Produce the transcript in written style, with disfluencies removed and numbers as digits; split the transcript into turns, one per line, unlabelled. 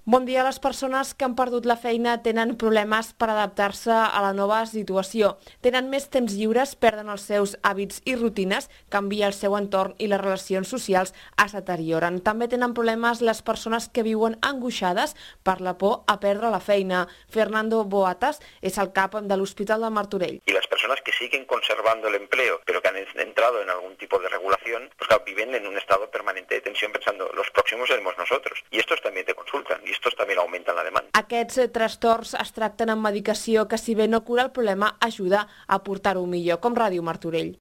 Bon dia. Les persones que han perdut la feina tenen problemes per adaptar-se a la nova situació. Tenen més temps lliures, perden els seus hàbits i rutines, canvia el seu entorn i les relacions socials es deterioren. També tenen problemes les persones que viuen angoixades per la por a perdre la feina. Fernando Boatas és el cap de l'Hospital de Martorell.
Y las personas que siguen conservando el empleo, pero que han entrado en algún tipo de regulación, pues claro, viven en un estado permanente de tensión pensando, los próximos seremos nosotros. Y estos también te consultan, y estos también aumentan la demanda.
Aquests trastorns es tracten amb medicació que, si bé no cura el problema, ajuda a portar-ho millor, com Ràdio Martorell.